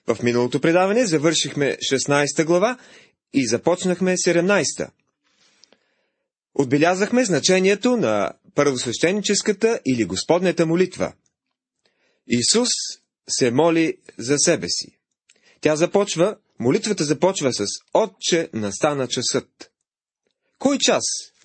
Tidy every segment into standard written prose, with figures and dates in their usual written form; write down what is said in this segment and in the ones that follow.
В миналото предаване завършихме 16 глава и започнахме 17. Отбелязахме значението на първосвещеническата или Господнята молитва. Исус се моли за себе си. Молитвата започва с Отче, настана часът. Кой час?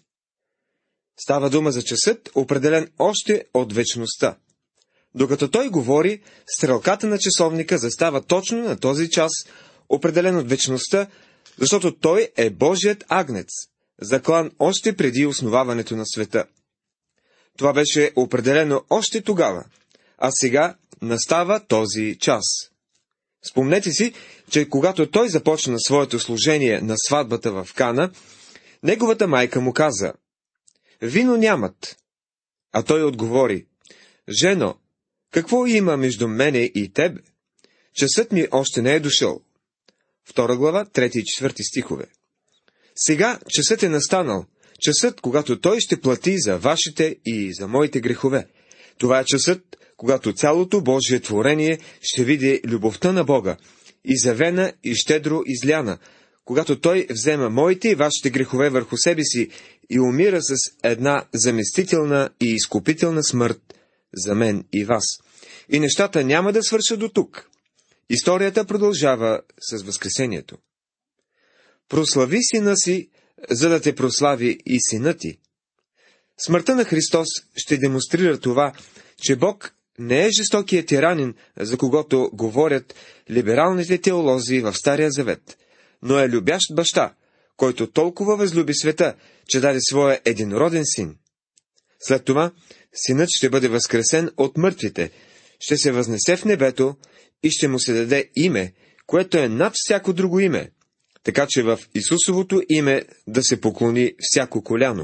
Става дума за часът, определен още от вечността. Докато той говори, стрелката на часовника застава точно на този час, определен от вечността, защото той е Божият агнец, заклан още преди основаването на света. Това беше определено още тогава, а сега настава този час. Спомнете си, че когато той започна своето служение на сватбата в Кана, неговата майка му каза: „Вино нямат“, а той отговори: „Жено, какво има между мене и тебе? Часът ми още не е дошъл.“ 2 глава, 3 и 4 стихове. Сега часът е настанал, часът, когато той ще плати за вашите и за моите грехове. Това е часът, когато цялото Божие творение ще види любовта на Бога, изявена и щедро изляна, когато той взема моите и вашите грехове върху себе си и умира с една заместителна и изкупителна смърт за мен и вас. И нещата няма да свършат до тук. Историята продължава с възкресението. Прослави сина си, за да те прослави и сина ти. Смъртта на Христос ще демонстрира това, че Бог не е жестокият тиранин, за когото говорят либералните теолози в Стария завет, но е любящ баща, който толкова възлюби света, че даде своя единороден син. След това синът ще бъде възкресен от мъртвите, ще се възнесе в небето и ще му се даде име, което е над всяко друго име, така че в Исусовото име да се поклони всяко коляно.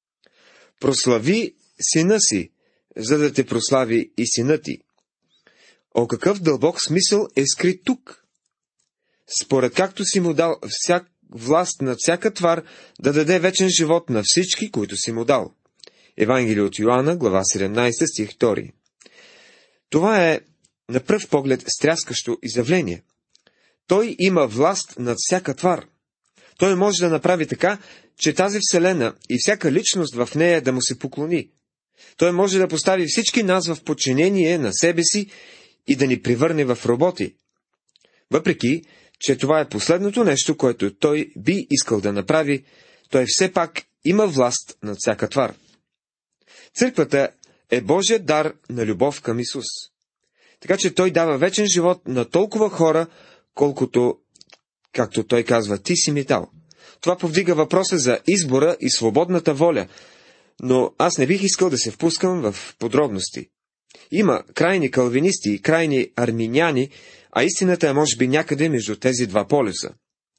Прослави сина си, за да те прослави и сина ти. О, какъв дълбок смисъл е скрит тук! Според както си му дал власт над всяка твар, да даде вечен живот на всички, които си му дал. Евангелие от Йоанна, глава 17, стих 2. Това е на пръв поглед стряскащо изявление. Той има власт над всяка твар. Той може да направи така, че тази вселена и всяка личност в нея да му се поклони. Той може да постави всички нас в подчинение на себе си и да ни превърне в роботи. Въпреки че това е последното нещо, което той би искал да направи, той все пак има власт над всяка твар. Църквата е Божият дар на любов към Исус. Така че той дава вечен живот на толкова хора, колкото, както той казва, ти си ми дал. Това повдига въпроса за избора и свободната воля, но аз не бих искал да се впускам в подробности. Има крайни калвинисти и крайни арминяни, а истината е може би някъде между тези два полюса.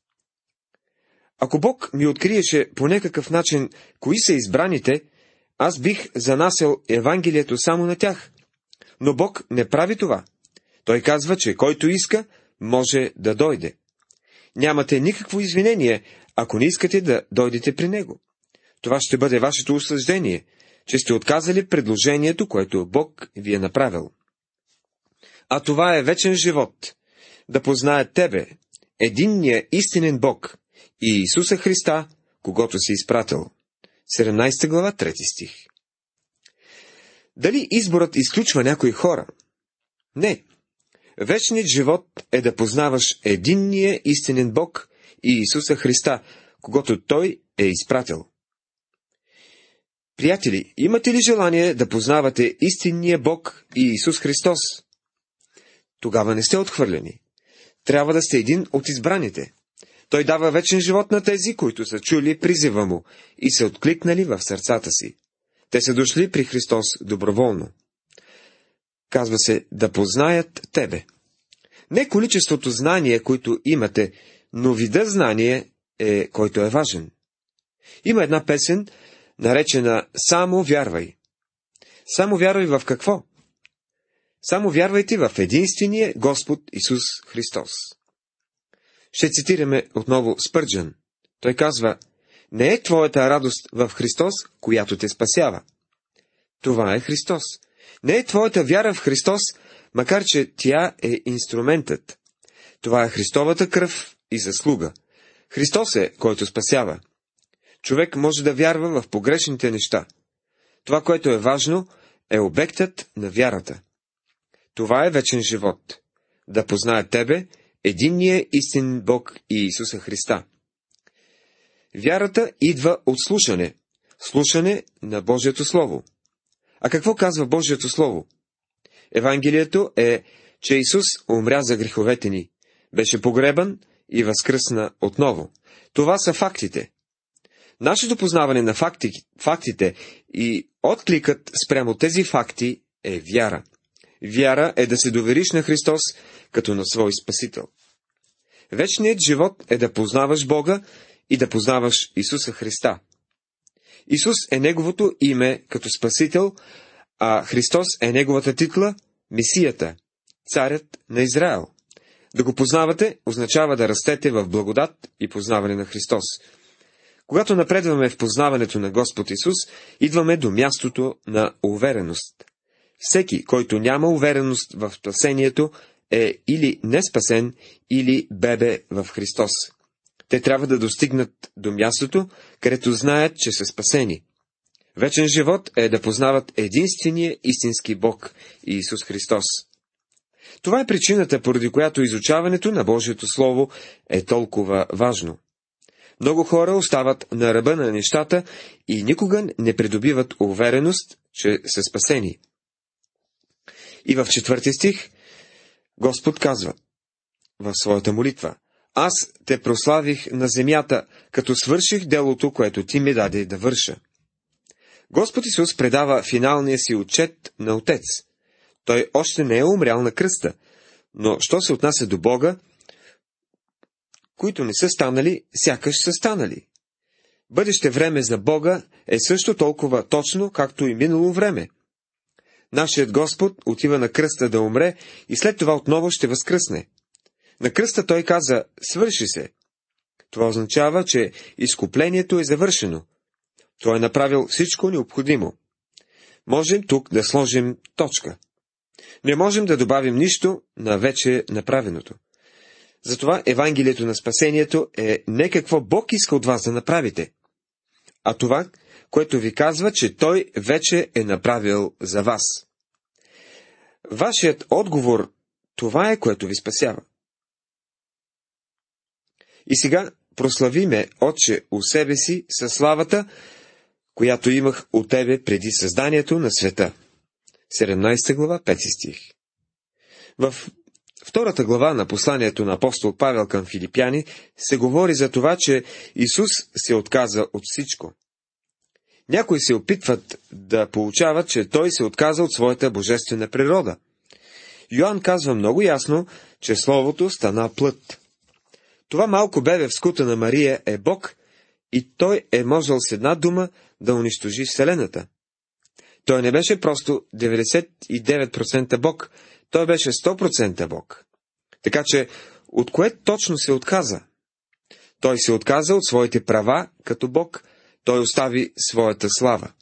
Ако Бог ми откриеше по някакъв начин кои са избраните, аз бих занасял Евангелието само на тях. Но Бог не прави това. Той казва, че който иска, може да дойде. Нямате никакво извинение, ако не искате да дойдете при Него. Това ще бъде вашето осъждение, че сте отказали предложението, което Бог ви е направил. А това е вечен живот, да познаят тебе, единния истинен Бог и Исуса Христа, когото си изпратил. 17 глава, 3 стих. Дали изборът изключва някои хора? Не. Вечният живот е да познаваш единния истинен Бог и Исуса Христа, когото Той е изпратил. Приятели, имате ли желание да познавате истинния Бог и Исус Христос? Тогава не сте отхвърлени. Трябва да сте един от избраните. Той дава вечен живот на тези, които са чули призива му и са откликнали в сърцата си. Те са дошли при Христос доброволно. Казва се да познаят тебе. Не количеството знание, които имате, но вида знание който е важен. Има една песен, наречена „Само вярвай“. Само вярвай в какво? Само вярвайте в единствения Господ Исус Христос. Ще цитираме отново Спърджън. Той казва: „Не е твоята радост в Христос, която те спасява. Това е Христос. Не е твоята вяра в Христос, макар че тя е инструментът. Това е Христовата кръв и заслуга. Христос е, който спасява. Човек може да вярва в погрешните неща. Това, което е важно, е обектът на вярата. Това е вечен живот. Да познае тебе, единния истинен Бог и Исуса Христа. Вярата идва от слушане. Слушане на Божието Слово. А какво казва Божието Слово? Евангелието е, че Исус умря за греховете ни, беше погребан и възкръсна отново. Това са фактите. Нашето познаване на фактите и откликът спрямо тези факти е вяра. Вяра е да се довериш на Христос като на свой Спасител. Вечният живот е да познаваш Бога и да познаваш Исуса Христа. Исус е Неговото име като Спасител, а Христос е Неговата титла – Месията, Царят на Израел. Да го познавате означава да растете в благодат и познаване на Христос. Когато напредваме в познаването на Господ Исус, идваме до мястото на увереност. Всеки, който няма увереност в спасението, е или неспасен, или бебе в Христос. Те трябва да достигнат до мястото, където знаят, че са спасени. Вечен живот е да познават единствения истински Бог и Исус Христос. Това е причината, поради която изучаването на Божието Слово е толкова важно. Много хора остават на ръба на нещата и никога не придобиват увереност, че са спасени. И в 4 стих Господ казва в своята молитва: Аз те прославих на земята, като свърших делото, което ти ми даде да върша. Господ Исус предава финалния си отчет на Отец. Той още не е умрял на кръста, но що се отнася до Бога, които не са станали, сякаш са станали. Бъдеще време за Бога е също толкова точно, както и минало време. Нашият Господ отива на кръста да умре и след това отново ще възкръсне. На кръста Той каза: свърши се. Това означава, че изкуплението е завършено. Той е направил всичко необходимо. Можем тук да сложим точка. Не можем да добавим нищо на вече направеното. Затова Евангелието на спасението е не какво Бог иска от вас да направите, а това, което ви казва, че Той вече е направил за вас. Вашият отговор, това е, което ви спасява. И сега прослави ме, Отче, у себе си със славата, която имах от Тебе преди създанието на света. 17 глава, 5 стих. В 2 глава на посланието на апостол Павел към Филипяни се говори за това, че Исус се отказа от всичко. Някои се опитват да получават, че Той се отказа от своята божествена природа. Йоан казва много ясно, че Словото стана плът. Това малко бебе в скута на Мария е Бог и Той е можел с една дума да унищожи Вселената. Той не беше просто 99% Бог, Той беше 100% Бог. Така че, от кое точно се отказа? Той се отказа от своите права като Бог, Той остави своята слава.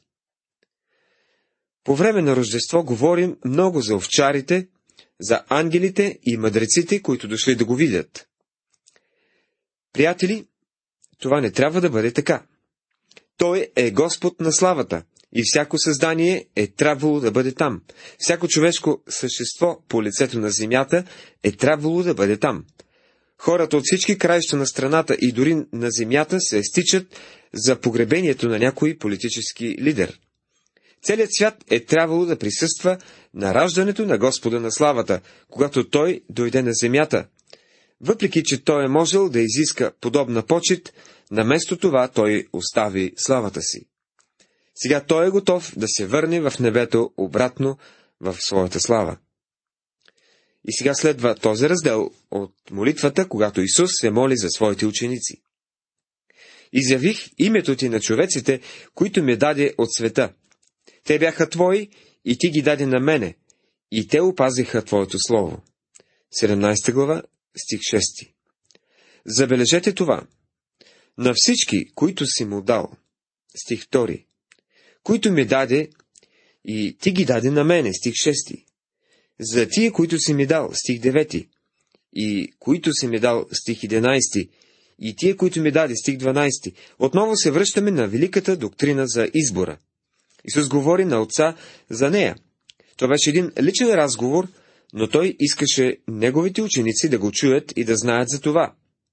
По време на Рождество говорим много за овчарите, за ангелите и мъдреците, които дошли да го видят. Приятели, това не трябва да бъде така. Той е Господ на славата и всяко създание е трябвало да бъде там. Всяко човешко същество по лицето на земята е трябвало да бъде там. Хората от всички краища на страната и дори на земята се стичат за погребението на някой политически лидер. Целият свят е трябвало да присъства на раждането на Господа на славата, когато Той дойде на земята. Въпреки че Той е можел да изиска подобна почит, наместо това Той остави славата си. Сега Той е готов да се върне в небето обратно в своята слава. И сега следва този раздел от молитвата, когато Исус се моли за своите ученици. Изявих името ти на човеците, които ми даде от света. Те бяха твои и ти ги даде на мене, и те опазиха твоето слово. 17 глава, стих 6. Забележете това. На всички, които си му дал. Стих 2. Които ми даде и ти ги даде на мене. Стих 6. За тия, които си ми дал. Стих 9. и които си ми дал, стих 11, и тие, които ми даде, стих 12, отново се връщаме на великата доктрина за избора. Исус говори на Отца за нея. Това беше един личен разговор, но той искаше неговите ученици да го чуят и да знаят за това.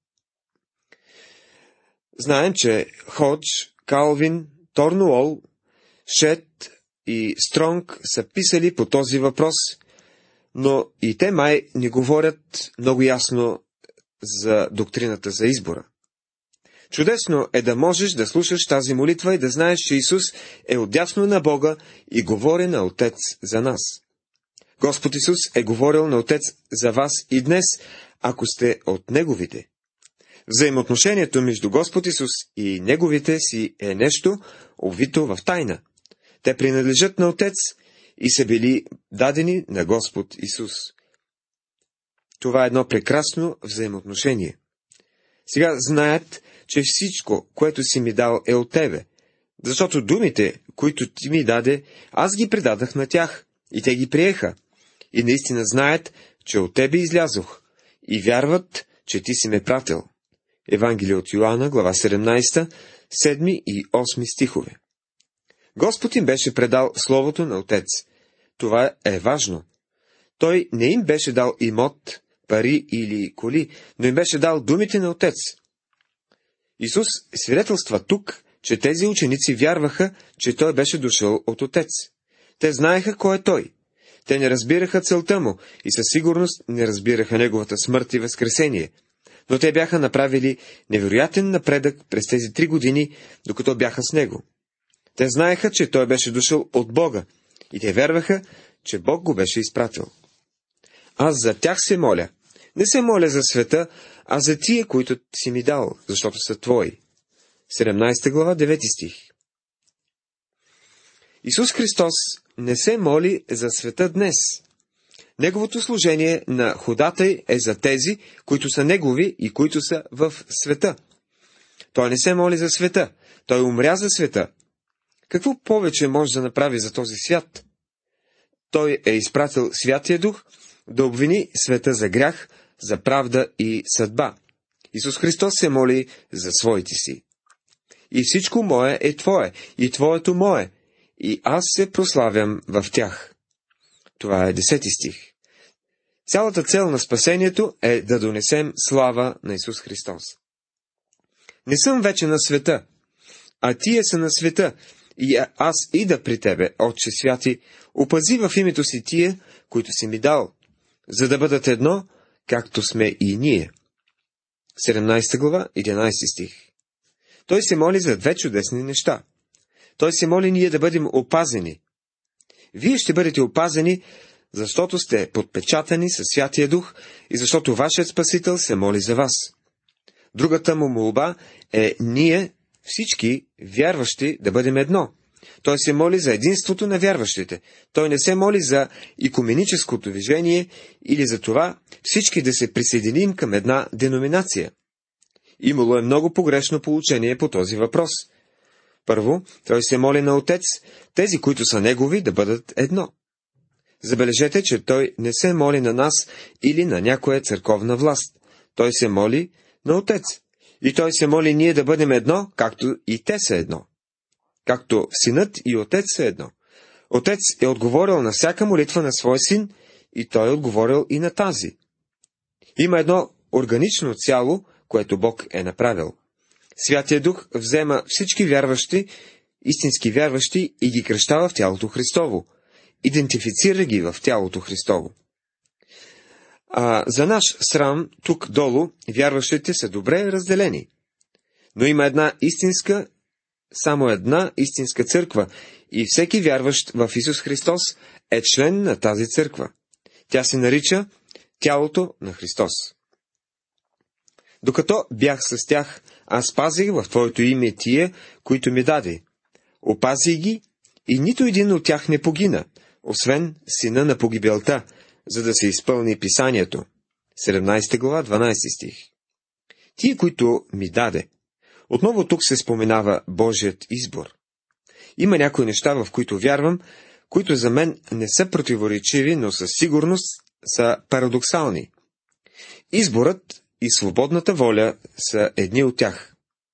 Знаем, че Ходж, Калвин, Торнуол, Шет и Стронг са писали по този въпрос, но и те май не говорят много ясно за доктрината за избора. Чудесно е да можеш да слушаш тази молитва и да знаеш, че Исус е отдясно на Бога и говори на Отец за нас. Господ Исус е говорил на Отец за вас и днес, ако сте от Неговите. Взаимоотношението между Господ Исус и Неговите си е нещо обвито в тайна. Те принадлежат на Отец и са били дадени на Господ Исус. Това е едно прекрасно взаимоотношение. Сега знаят, че всичко, което си ми дал, е от Тебе, защото думите, които Ти ми даде, аз ги предадах на тях, и те ги приеха, и наистина знаят, че от Тебе излязох, и вярват, че Ти си ме пратил. Евангелие от Йоанна, глава 17, 7 и 8 стихове. Господ им беше предал Словото на Отец. Това е важно. Той не им беше дал имот, пари или коли, но им беше дал думите на Отец. Исус свидетелства тук, че тези ученици вярваха, че Той беше дошъл от Отец. Те знаеха кой е Той. Те не разбираха целта Му и със сигурност не разбираха Неговата смърт и възкресение. Но те бяха направили невероятен напредък през тези 3 години, докато бяха с Него. Те знаеха, че Той беше дошъл от Бога и те вярваха, че Бог го беше изпратил. Аз за тях се моля. Не се моля за света, а за тия, които си ми дал, защото са Твои. 17 глава, 9 стих. Исус Христос не се моли за света днес. Неговото служение на ходатай е за тези, които са Негови и които са в света. Той не се моли за света. Той умря за света. Какво повече може да направи за този свят? Той е изпратил Святия Дух да обвини света за грях, за правда и съдба. Исус Христос се моли за своите си. И всичко мое е Твое, и Твоето мое, и аз се прославям в тях. Това е 10 стих. Цялата цел на спасението е да донесем слава на Исус Христос. Не съм вече на света, а Тие са на света, и аз ида при Тебе, Отче святи, опази в името си тия, които си ми дал, за да бъдат едно, както сме и ние. 17 глава, 11 стих. Той се моли за 2 чудесни неща. Той се моли ние да бъдем опазени. Вие ще бъдете опазени, защото сте подпечатани със Святия Дух и защото вашият Спасител се моли за вас. Другата му молба е ние, всички вярващи, да бъдем едно. Той се моли за единството на вярващите. Той не се моли за икуменическото движение или за това всички да се присъединим към една деноминация. Имало е много погрешно поучение по този въпрос. Първо, той се моли на Отец, тези, които са Негови, да бъдат едно. Забележете, че той не се моли на нас или на някоя църковна власт. Той се моли на Отец. И той се моли ние да бъдем едно, както и те са едно. Както Синът и Отец са едно. Отец е отговорил на всяка молитва на своя син и той е отговорил и на тази. Има едно органично цяло, което Бог е направил. Святия Дух взема всички вярващи, истински вярващи и ги кръщава в тялото Христово. Идентифицира ги в тялото Христово. За наш срам, тук долу, вярващите са добре разделени. Но има само една истинска църква и всеки вярващ в Исус Христос е член на тази църква. Тя се нарича тялото на Христос. Докато бях с тях, аз пазих в Твоето име тия, които ми даде. Опазих ги и нито един от тях не погина, освен сина на погибелта, за да се изпълни писанието. 17 глава, 12 стих. Тие, които ми даде. Отново тук се споменава Божият избор. Има някои неща, в които вярвам, които за мен не са противоречиви, но със сигурност са парадоксални. Изборът и свободната воля са едни от тях.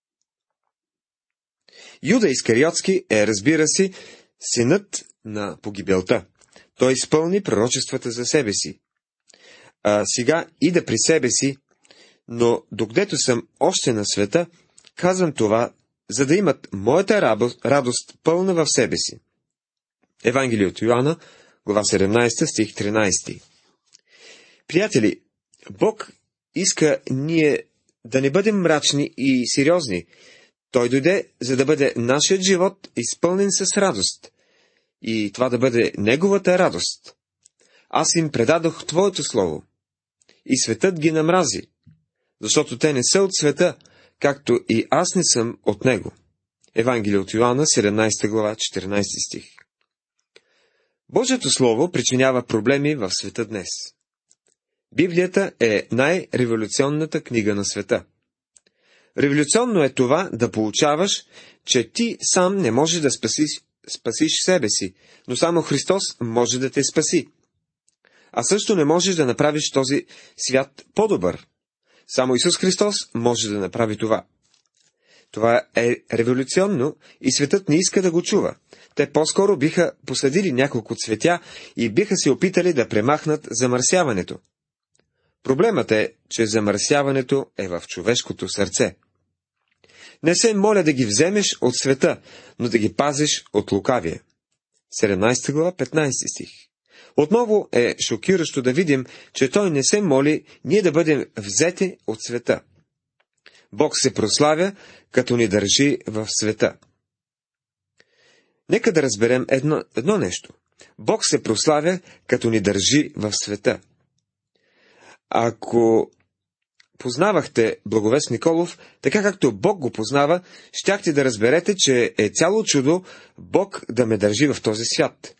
Юда Искариотски е, разбира се, синът на погибелта. Той изпълни пророчествата за себе си. А сега ида при себе си, но докъдето съм още на света, казвам това, за да имат моята радост пълна в себе си. Евангелие от Йоанна, глава 17, стих 13. Приятели, Бог иска ние да не бъдем мрачни и сериозни. Той дойде, за да бъде нашият живот изпълнен с радост. И това да бъде Неговата радост. Аз им предадох Твоето слово. И светът ги намрази, защото те не са от света, както и аз не съм от него. Евангелие от Йоанна, 17 глава, 14 стих. Божието слово причинява проблеми в света днес. Библията е най-революционната книга на света. Революционно е това да получаваш, че ти сам не можеш да спасиш себе си, но само Христос може да те спаси. А също не можеш да направиш този свят по-добър. Само Исус Христос може да направи това. Това е революционно и светът не иска да го чува. Те по-скоро биха посадили няколко цветя и биха се опитали да премахнат замърсяването. Проблемът е, че замърсяването е в човешкото сърце. Не се моля да ги вземеш от света, но да ги пазиш от лукавия. 17 глава, 15 стих. Отново е шокиращо да видим, че той не се моли ние да бъдем взети от света. Бог се прославя, като ни държи в света. Нека да разберем едно нещо. Бог се прославя, като ни държи в света. Ако познавахте Благовест Николов, така както Бог го познава, щяхте да разберете, че е цяло чудо Бог да ме държи в този свят.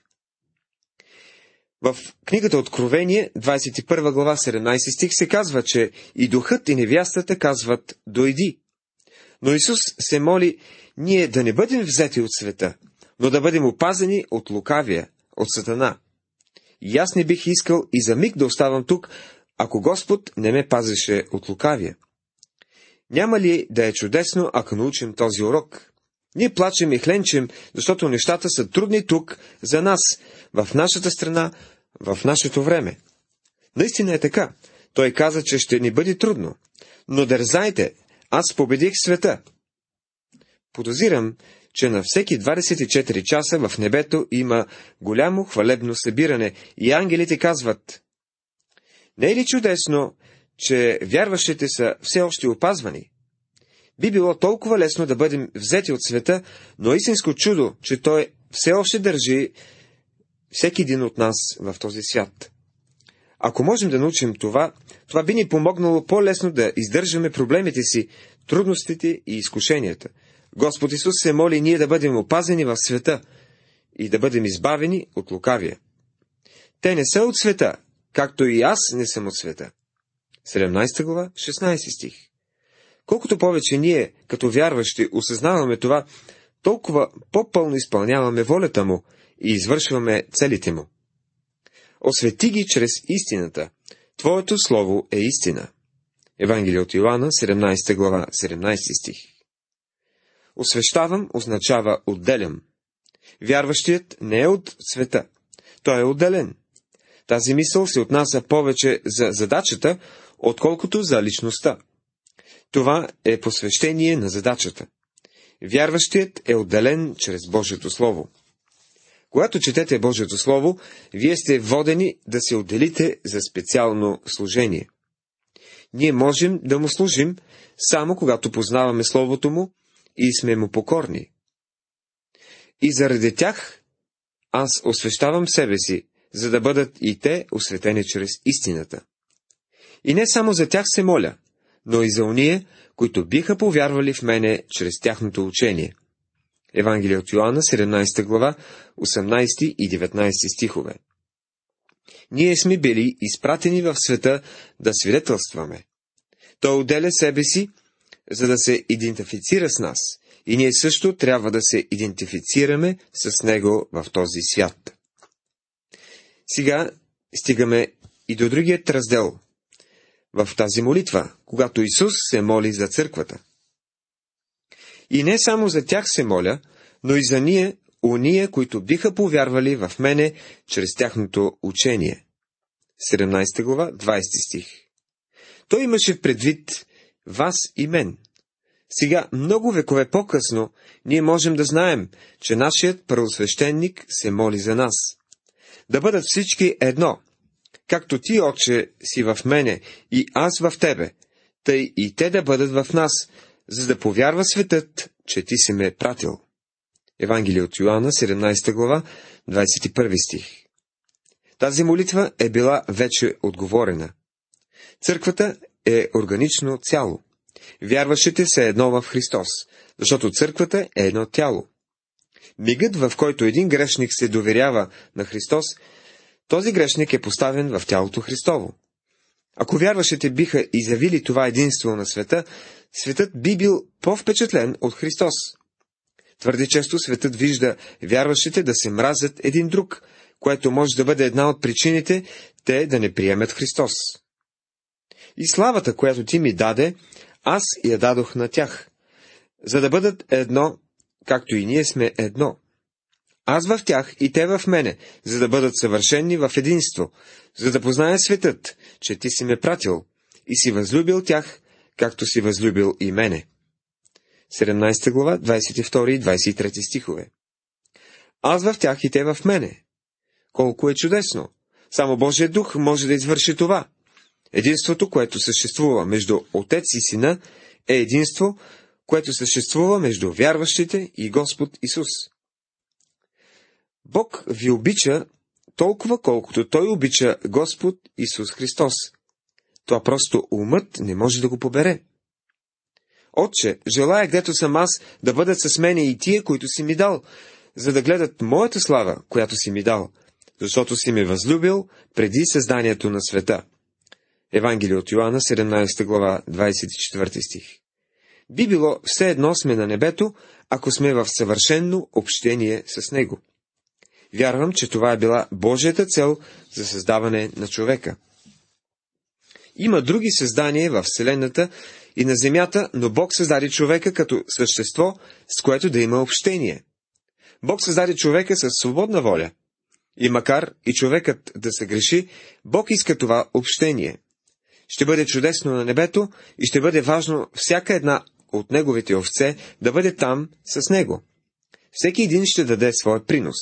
В книгата Откровение, 21 глава, 17 стих се казва, че и духът и невястата казват «Дойди». Но Исус се моли ние да не бъдем взети от света, но да бъдем опазени от лукавия, от Сатана. И аз не бих искал и за миг да оставам тук, ако Господ не ме пазеше от лукавия. Няма ли да е чудесно, ако научим този урок? Ние плачем и хленчем, защото нещата са трудни тук за нас, в нашата страна, в нашето време. Наистина е така. Той каза, че ще ни бъде трудно. Но дързайте, аз победих света. Подозирам, че на всеки 24 часа в небето има голямо хвалебно събиране и ангелите казват: не е ли чудесно, че вярващите са все още опазвани? Би било толкова лесно да бъдем взети от света, но истинско чудо, че той все още държи всеки един от нас в този свят. Ако можем да научим това, това би ни помогнало по-лесно да издържаме проблемите си, трудностите и изкушенията. Господ Исус се моли ние да бъдем опазени в света и да бъдем избавени от лукавия. Те не са от света, както и аз не съм от света. 17 глава, 16 стих. Колкото повече ние, като вярващи, осъзнаваме това, толкова по-пълно изпълняваме волята му и извършваме целите му. Освети ги чрез истината. Твоето слово е истина. Евангелие от Йоанна, 17 глава, 17 стих. Освещавам означава отделям. Вярващият не е от света. Той е отделен. Тази мисъл се отнася повече за задачата, отколкото за личността. Това е посвещение на задачата. Вярващият е отделен чрез Божието Слово. Когато четете Божието Слово, вие сте водени да се отделите за специално служение. Ние можем да му служим само когато познаваме Словото му и сме му покорни. И заради тях аз освещавам себе си, за да бъдат и те осветени чрез истината. И не само за тях се моля, но и за ония, които биха повярвали в мене чрез тяхното учение. Евангелие от Йоанна, 17 глава, 18 и 19 стихове. Ние сме били изпратени в света да свидетелстваме. Той отделя себе си, за да се идентифицира с нас, и ние също трябва да се идентифицираме с него в този свят. Сега стигаме и до другият раздел. в тази молитва, когато Исус се моли за църквата. И не само за тях се моля, но и за уния, които биха повярвали в мене чрез тяхното учение. 17 глава, 20 стих. Той имаше предвид вас и мен. Сега, много векове по-късно, ние можем да знаем, че нашият първосвещеник се моли за нас. Да бъдат всички едно, както ти, Отче, си в мене и аз в тебе, тъй и те да бъдат в нас, за да повярва светът, че ти си ме пратил. Евангелие от Йоанна, 17 глава, 21 стих. Тази молитва е била вече отговорена. Църквата е органично цяло. Вярващите са едно в Христос, защото църквата е едно тяло. Мигът, в който един грешник се доверява на Христос, този грешник е поставен в тялото Христово. Ако вярващите биха изявили това единство на света, светът би бил по-впечатлен от Христос. Твърде често светът вижда вярващите да се мразят един друг, което може да бъде една от причините те да не приемат Христос. И славата, която ти ми даде, аз я дадох на тях, за да бъдат едно, както и ние сме едно. Аз в тях и те в мене, за да бъдат съвършени в единство, за да познае светът, че ти си ме пратил и си възлюбил тях, както си възлюбил и мене. 17 глава, 22 и 23 стихове. Аз в тях и те в мене. Колко е чудесно! Само Божият дух може да извърши това. Единството, което съществува между Отец и Сина, е единство, което съществува между вярващите и Господ Исус. Бог ви обича толкова, колкото Той обича Господ Исус Христос. Това просто умът не може да го побере. Отче, желая, гдето съм аз, да бъдат с мене и тия, които си ми дал, за да гледат моята слава, която си ми дал, защото си ме възлюбил преди създанието на света. Евангелие от Йоанна, 17 глава, 24 стих. Би било все едно сме на небето, ако сме в съвършено общение с Него. Вярвам, че това е била Божията цел за създаване на човека. Има други създания в Вселената и на земята, но Бог създаде човека като същество, с което да има общение. Бог създаде човека със свободна воля. И макар и човекът да се греши, Бог иска това общение. Ще бъде чудесно на небето и ще бъде важно всяка една от неговите овце да бъде там с него. Всеки един ще даде своя принос.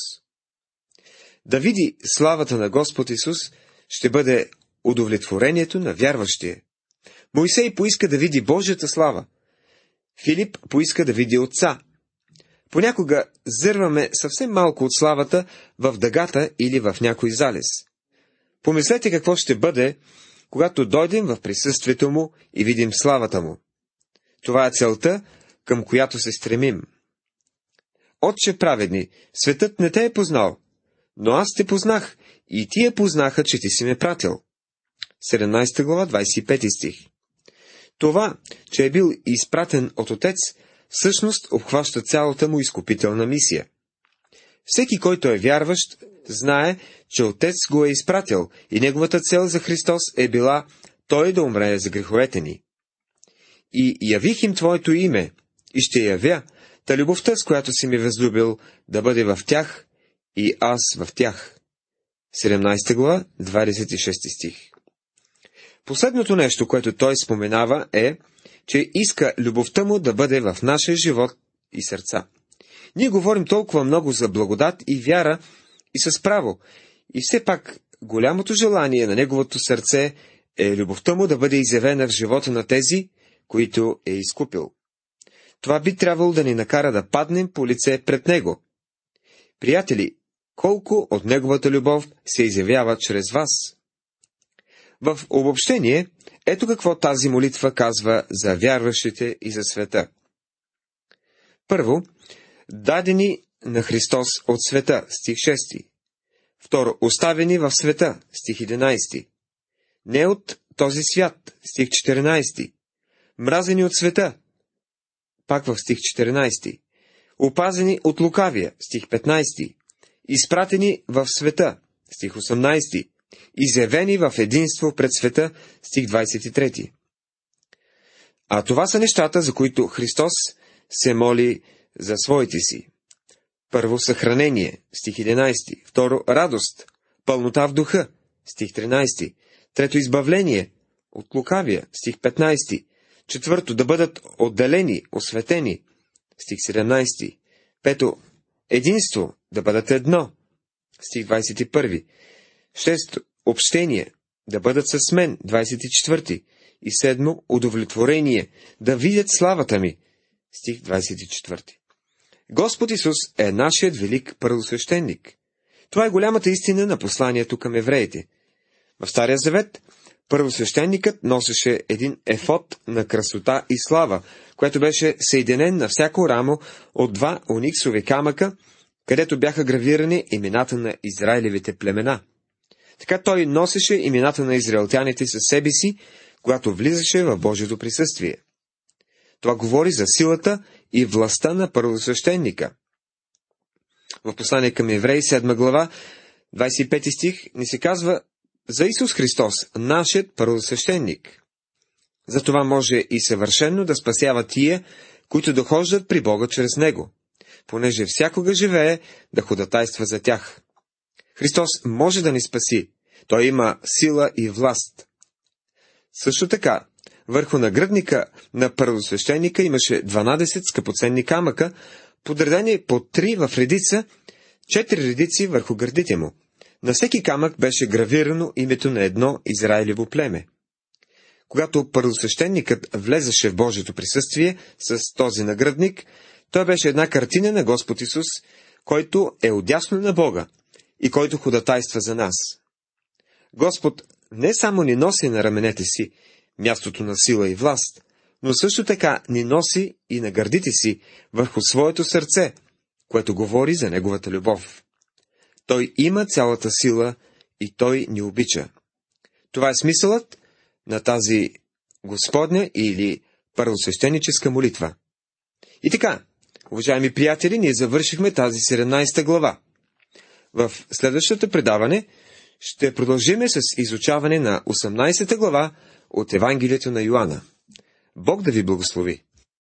Да види славата на Господ Исус ще бъде удовлетворението на вярващия. Мойсей поиска да види Божията слава. Филип поиска да види Отца. Понякога зърваме съвсем малко от славата в дъгата или в някой залез. Помислете какво ще бъде, когато дойдем в присъствието му и видим славата му. Това е целта, към която се стремим. Отче праведни, светът не те е познал, но аз те познах и тия познаха, че ти си ме пратил. 17 глава, 25 стих. Това, че е бил изпратен от Отец, всъщност обхваща цялата му изкупителна мисия. Всеки, който е вярващ, знае, че Отец го е изпратил и неговата цел за Христос е била Той да умре за греховете ни. И явих им Твоето име, и ще явя, та любовта, с която си ми възлюбил, да бъде в тях и аз в тях. 17 глава, 26 стих. Последното нещо, което той споменава е, че иска любовта му да бъде в нашия живот и сърца. Ние говорим толкова много за благодат и вяра и с право, и все пак голямото желание на неговото сърце е любовта му да бъде изявена в живота на тези, които е изкупил. Това би трябвало да ни накара да паднем по лице пред него. Приятели, колко от неговата любов се изявява чрез вас? В обобщение, ето какво тази молитва казва за вярващите и за света. Първо, дадени на Христос от света, стих 6. Второ, оставени в света, стих 11. Не от този свят, стих 14. Мразени от света, пак в стих 14. Опазени от лукавия, стих 15. Изпратени в света, стих 18. изявени в единство пред света, стих 23. А това са нещата, за които Христос се моли за своите си. Първо, съхранение, стих 11. Второ, радост, пълнота в духа, стих 13. Трето, избавление от лукавия, стих 15. Четвърто, да бъдат отделени, осветени, стих 17. Пето, единство, да бъдат едно, стих 21. Шесто, общение, да бъдат с мен, 24. И седмо, удовлетворение, да видят славата ми, стих 24. Господ Исус е нашият велик първосвещеник. Това е голямата истина на посланието към евреите. В Стария Завет първосвещеникът носеше един ефод на красота и слава, което беше съединен на всяко рамо от два ониксови камъка, където бяха гравирани имената на Израилевите племена. Така той носеше имената на израелтяните със себе си, когато влизаше в Божието присъствие. Това говори за силата и властта на първосвещеника. В послание към Евреи, 7 глава, 25 стих, ни се казва за Исус Христос, нашият първосвещеник. Затова може и съвършено да спасява тия, които дохождат при Бога чрез Него, понеже всякога живее да ходатайства за тях. Христос може да ни спаси. Той има сила и власт. Също така, върху нагръдника на първосвещеника имаше 12 скъпоценни камъка, подредени по 3 в редица, 4 редици върху гърдите му. На всеки камък беше гравирано името на едно Израилево племе. Когато първосвещеникът влезеше в Божието присъствие с този нагръдник, той беше една картина на Господ Исус, който е отдясно на Бога и който ходатайства за нас. Господ не само ни носи на раменете си мястото на сила и власт, но също така ни носи и на гърдите си върху своето сърце, което говори за неговата любов. Той има цялата сила и той ни обича. Това е смисълът на тази Господня или първосвещеническа молитва. И така, уважаеми приятели, ние завършихме тази 17 глава. В следващото предаване ще продължиме с изучаване на 18 глава от Евангелието на Йоанна. Бог да ви благослови!